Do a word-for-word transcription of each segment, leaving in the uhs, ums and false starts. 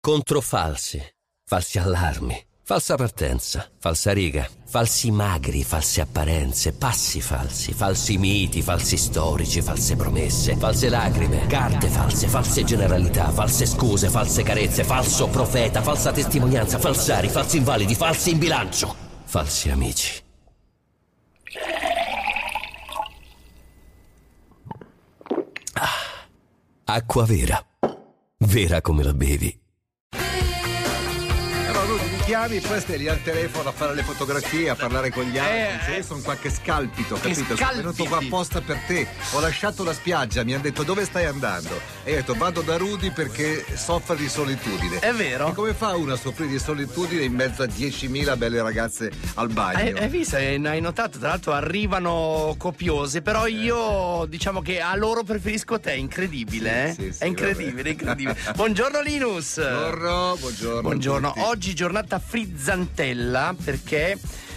Contro falsi, falsi allarmi, falsa partenza, falsa riga, falsi magri, false apparenze, passi falsi, falsi miti, falsi storici, false promesse, false lacrime, carte false, false generalità, false scuse, false carezze, falso profeta, falsa testimonianza, falsari, falsi invalidi, falsi in bilancio, falsi amici. Ah, acqua vera, vera come la bevi. Chiami, poi stai lì al telefono a fare le fotografie, a parlare con gli altri. Eh, io sono qualche scalpito, capito? Sono venuto qua apposta per te. Ho lasciato la spiaggia, mi hanno detto dove stai andando? E io ho detto vado da Rudy perché soffre di solitudine. È vero? E come fa uno a soffrire di solitudine in mezzo a diecimila belle ragazze al bagno? Hai, hai visto, hai notato, tra l'altro arrivano copiose, però io diciamo che a loro preferisco te, incredibile, sì, eh? sì, È incredibile, incredibile. Buongiorno Linus. Buongiorno, buongiorno. Buongiorno. Oggi giornata frizzantella perché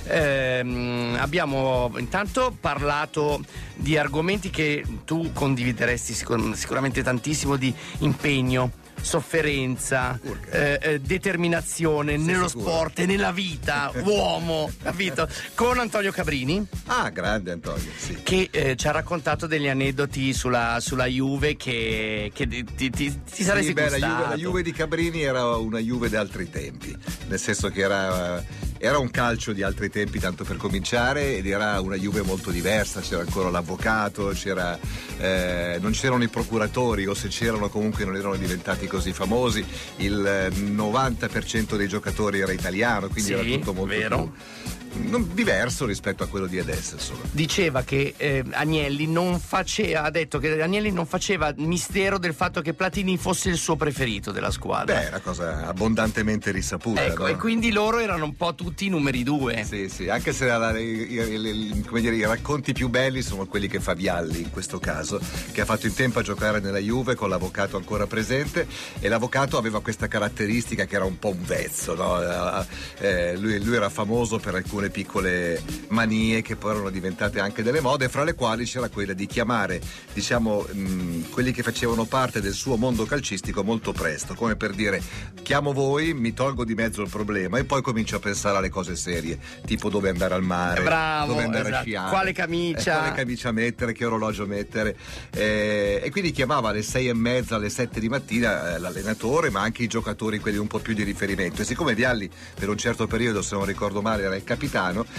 ehm, abbiamo intanto parlato di argomenti che tu condivideresti sicur- sicuramente tantissimo, di impegno, sofferenza, eh, eh, determinazione. Sei nello sicuro? Sport e nella vita, uomo, capito? Con Antonio Cabrini. Ah, grande Antonio, sì. Che eh, ci ha raccontato degli aneddoti sulla, sulla Juve che, che ti, ti, ti, ti saresti sì, beh, gustato. la Juve, la Juve di Cabrini era una Juve di altri tempi, nel senso che era, era un calcio di altri tempi, tanto per cominciare, ed era una Juve molto diversa. C'era ancora l'avvocato, c'era, eh, non c'erano i procuratori, o se c'erano comunque non erano diventati così famosi. Il novanta per cento dei giocatori era italiano, quindi sì, era tutto molto vero. più non, diverso rispetto a quello di adesso, insomma. Diceva che eh, Agnelli non faceva, ha detto che Agnelli non faceva mistero del fatto che Platini fosse il suo preferito della squadra. Beh, è una cosa abbondantemente risaputa. Ecco, no? E quindi loro erano un po' tutti i numeri due. Sì, sì, anche se la, i, i, come dire, i racconti più belli sono quelli che fa Vialli in questo caso, che ha fatto in tempo a giocare nella Juve con l'avvocato ancora presente, e l'avvocato aveva questa caratteristica che era un po' un vezzo, no? eh, lui, lui era famoso per alcune piccole manie che poi erano diventate anche delle mode, fra le quali c'era quella di chiamare, diciamo, mh, quelli che facevano parte del suo mondo calcistico molto presto, come per dire: chiamo voi, mi tolgo di mezzo il problema e poi comincio a pensare alle cose serie, tipo dove andare al mare, bravo, dove andare esatto. a sciare, quale camicia, eh, quale camicia mettere, che orologio mettere, eh, e quindi chiamava alle sei e mezza, alle sette di mattina eh, l'allenatore, ma anche i giocatori, quelli un po' più di riferimento. E siccome Vialli per un certo periodo, se non ricordo male, era il capitano,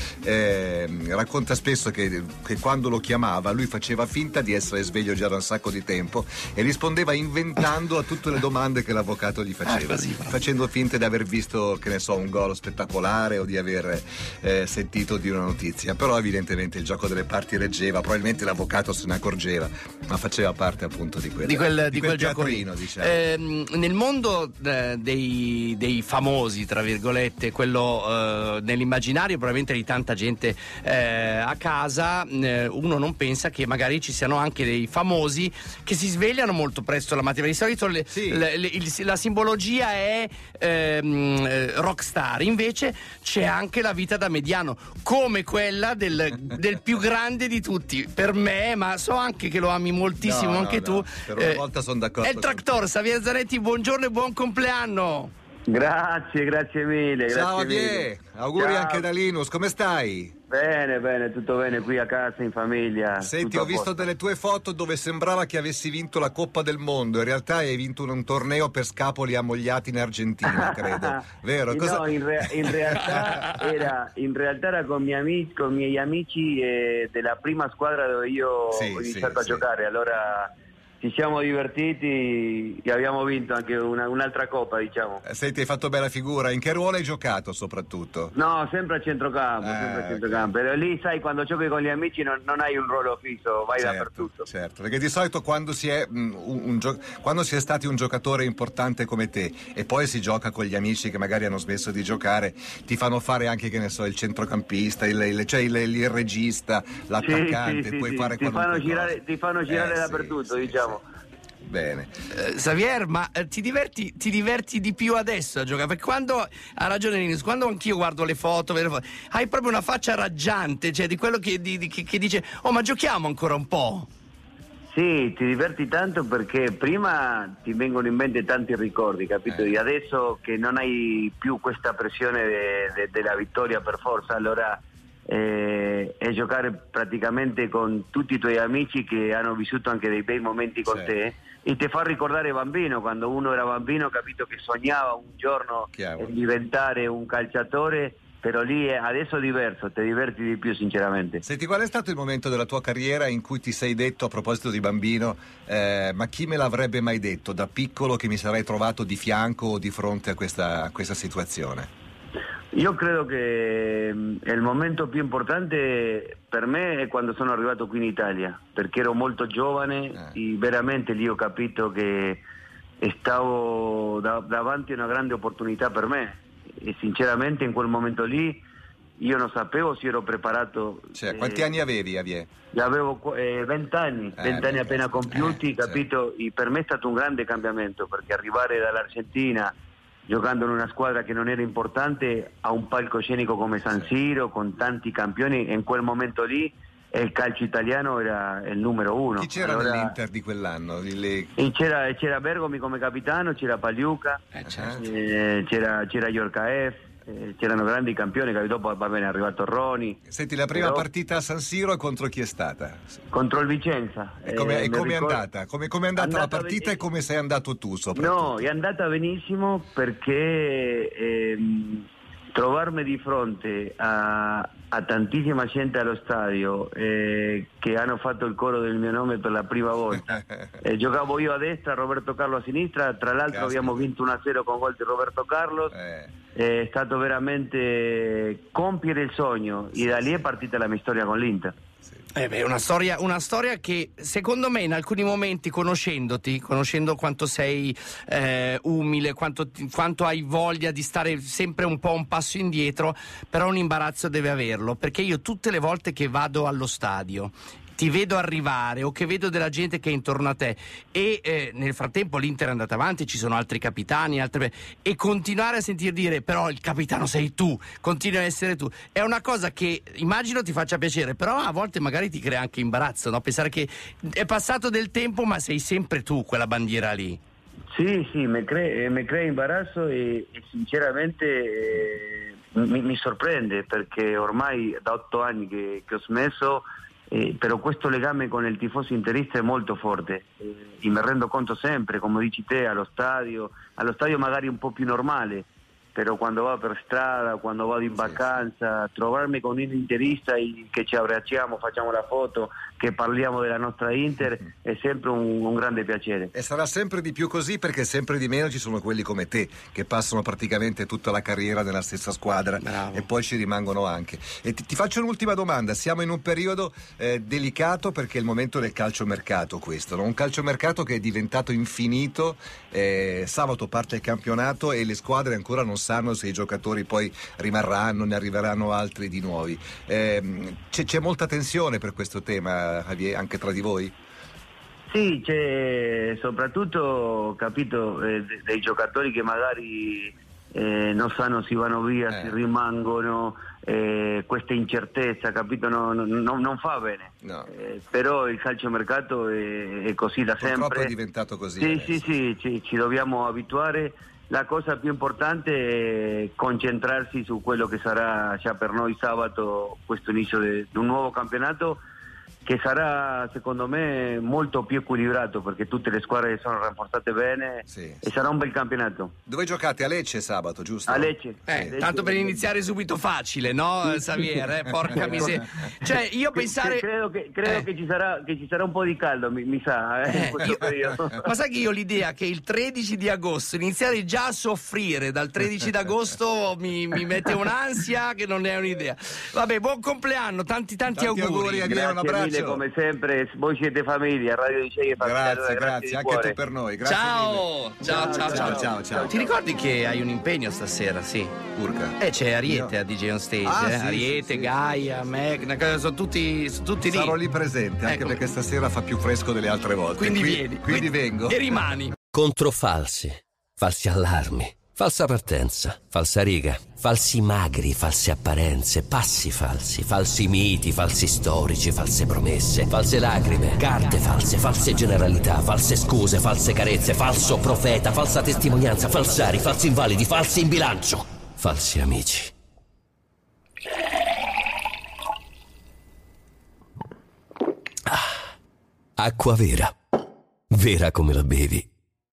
Eh, racconta spesso che, che quando lo chiamava lui faceva finta di essere sveglio già da un sacco di tempo e rispondeva inventando a tutte le domande che l'avvocato gli faceva, ah, facendo finta di aver visto, che ne so, un gol spettacolare o di aver eh, sentito di una notizia. Però evidentemente il gioco delle parti reggeva, probabilmente l'avvocato se ne accorgeva, ma faceva parte appunto di quel, di quel, di di quel quel teatrino, diciamo. Eh, nel mondo eh, dei, dei famosi, tra virgolette, quello eh, nell'immaginario probabilmente di tanta gente eh, a casa, eh, uno non pensa che magari ci siano anche dei famosi che si svegliano molto presto la mattina. Di solito le, sì. le, le, il, la simbologia è ehm, rockstar, invece c'è anche la vita da mediano, come quella del, del più grande di tutti per me, ma so anche che lo ami moltissimo, no, anche no, tu. no. Per una volta sono d'accordo. È il Tractor, Xavier Zanetti, buongiorno e buon compleanno. Grazie, grazie mille. Ciao grazie Avie, mille. auguri Ciao. Anche da Linus, come stai? Bene, bene, tutto bene qui a casa, in famiglia. Senti, ho visto delle tue foto dove sembrava che avessi vinto la Coppa del Mondo, in realtà hai vinto un, un torneo per scapoli ammogliati in Argentina, credo, vero? Cosa... No, in, re- in, realtà era, in realtà era con, miei amici, con i miei amici eh, della prima squadra dove io sì, ho iniziato sì, a giocare, allora... Ci siamo divertiti e abbiamo vinto anche una, un'altra coppa, diciamo. Senti, hai fatto bella figura. In che ruolo hai giocato soprattutto? No, sempre a centrocampo, ah, sempre a okay. centrocampo. Però lì, sai, quando giochi con gli amici non, non hai un ruolo fisso, vai certo, dappertutto. Certo, perché di solito quando si è un, un gio- quando si è stati un giocatore importante come te e poi si gioca con gli amici che magari hanno smesso di giocare, ti fanno fare anche, che ne so, il centrocampista, il, il, cioè il, il regista, l'attaccante, sì, sì, puoi sì, fare ti fanno cosa. girare, ti fanno girare eh, dappertutto, sì, diciamo. Sì. Bene. Eh, Xavier, ma eh, ti diverti ti diverti di più adesso a giocare? Perché quando, ha ragione Linus, quando anch'io guardo le foto, le foto hai proprio una faccia raggiante, cioè di quello che, di, di, che, che dice: oh, ma giochiamo ancora un po'. Sì, ti diverti tanto perché prima ti vengono in mente tanti ricordi, capito? Eh. E adesso che non hai più questa pressione de- de- della vittoria per forza, allora eh, è giocare praticamente con tutti i tuoi amici che hanno vissuto anche dei bei momenti con Certo. te, e ti fa ricordare bambino, quando uno era bambino, capito, che sognava un giorno Chiaro. eh, diventare un calciatore, però lì è, adesso è diverso, ti diverti di più sinceramente. Senti, qual è stato il momento della tua carriera in cui ti sei detto, a proposito di bambino, eh, ma chi me l'avrebbe mai detto da piccolo che mi sarei trovato di fianco o di fronte a questa, a questa situazione? Io credo che mh, il momento più importante per me è quando sono arrivato qui in Italia, perché ero molto giovane Eh. e veramente lì ho capito che stavo da- davanti a una grande opportunità per me, e sinceramente in quel momento lì io non sapevo se ero preparato. Cioè, quanti eh, anni avevi, Javier? Avevo eh, venti anni, Eh, venti anni appena compiuti, eh, capito? E per me è stato un grande cambiamento, perché arrivare dall'Argentina giocando in una squadra che non era importante a un palcoscenico come San Siro con tanti campioni, in quel momento lì il calcio italiano era il numero uno. Chi c'era Allora, nell'Inter di quell'anno? Le- e c'era, c'era Bergomi come capitano, c'era Pagliuca, Eh, certo. eh, c'era, c'era Yorkaev, eh, c'erano grandi campioni, che dopo va bene, è arrivato Roni. Senti, la prima Però- partita a San Siro contro chi è stata? Contro il Vicenza. E come Eh, e mi come è ricordo- andata? Come come è andata la Andata partita bene- e come sei andato tu soprattutto? No, è andata benissimo perché ehm, trovarmi di fronte a, a tantissima gente allo stadio eh, che hanno fatto il coro del mio nome per la prima volta. Eh, giocavo io a destra, Roberto Carlos a sinistra, tra l'altro Caspita. abbiamo vinto uno a zero con gol di Roberto Carlos. Eh, È stato veramente compiere il sogno, e da lì è partita la mia storia con l'Inter. Eh beh, una storia, una storia che secondo me in alcuni momenti, conoscendoti, conoscendo quanto sei eh, umile, quanto, ti- quanto hai voglia di stare sempre un po' un passo indietro, però un imbarazzo deve averlo, perché io tutte le volte che vado allo stadio ti vedo arrivare o che vedo della gente che è intorno a te e eh, nel frattempo l'Inter è andata avanti, ci sono altri capitani, altre... e continuare a sentir dire però il capitano sei tu, continui a essere tu, è una cosa che immagino ti faccia piacere, però a volte magari ti crea anche imbarazzo, no? Pensare che è passato del tempo ma sei sempre tu quella bandiera lì. Sì, sì, mi crea, mi crea imbarazzo e, e sinceramente eh, mi, mi sorprende, perché ormai da otto anni che, che ho smesso, eh, però questo legame con il tifoso interista è molto forte, eh, e mi rendo conto sempre, come dici te, allo stadio, allo stadio magari un po' più normale, però quando vado per strada, quando vado in vacanza, trovarmi con un interista e che ci abbracciamo, facciamo la foto, che parliamo della nostra Inter, è sempre un, un grande piacere. E sarà sempre di più così, perché sempre di meno ci sono quelli come te che passano praticamente tutta la carriera nella stessa squadra. Bravo. E poi ci rimangono anche. E ti, ti faccio un'ultima domanda: siamo in un periodo eh, delicato, perché è il momento del calciomercato questo, no? Un calciomercato che è diventato infinito. eh, sabato parte il campionato e le squadre ancora non sanno se i giocatori poi rimarranno, ne arriveranno altri di nuovi. Eh, c'è, c'è molta tensione per questo tema, Javier, anche tra di voi? Sì, c'è soprattutto, capito, eh, de- dei giocatori che magari eh, non sanno se vanno via, Eh. se rimangono, eh, questa incertezza, capito, no- no- no- non fa bene. No. Eh, però il calciomercato è, è così da Purtroppo sempre. è diventato così. Sì, adesso. sì, sì, ci, ci dobbiamo abituare. La cosa più importante è concentrarsi su quello che sarà già per noi sabato, questo inizio di un nuovo campionato, che sarà secondo me molto più equilibrato, perché tutte le squadre sono rafforzate bene, Sì, e sì. sarà un bel campionato. Dove giocate? A Lecce sabato, giusto? A Lecce. Eh, Lecce. tanto per iniziare subito facile, no, Xavier? Eh? Porca miseria. Cioè, io Che- pensare... che credo che, credo Eh. che, ci sarà, che ci sarà un po' di caldo, mi, mi sa, eh, Eh, in questo io- periodo. Ma sai che io ho l'idea che il tredici di agosto iniziare già a soffrire dal tredici d'agosto mi, mi mette un'ansia che non ne hai un'idea. Vabbè, buon compleanno, tanti tanti, Tanti auguri, Javier, un Grazie mille, abbraccio. come sempre, voi siete famiglia, Radio D J è famiglia. Grazie, grazie, anche tu per noi. Grazie Ciao. mille. Ciao, ciao, ciao, ciao, ciao. Ti ricordi che hai un impegno stasera? Sì. Urca. Eh, c'è Ariete a D J on Stage, Ah, eh? sì, Ariete, sì, sì, Gaia, sì, Meg, sono tutti, sono tutti lì. Sarò lì presente, anche Ecco. perché stasera fa più fresco delle altre volte. Quindi Qui- vieni. Quindi vengo. E rimani. Contro falsi, falsi allarmi, falsa partenza, falsa riga, falsi magri, false apparenze, passi falsi, falsi miti, falsi storici, false promesse, false lacrime, carte false, false generalità, false scuse, false carezze, falso profeta, falsa testimonianza, falsari, falsi invalidi, falsi in bilancio, falsi amici. Ah, acqua vera, vera come la bevi.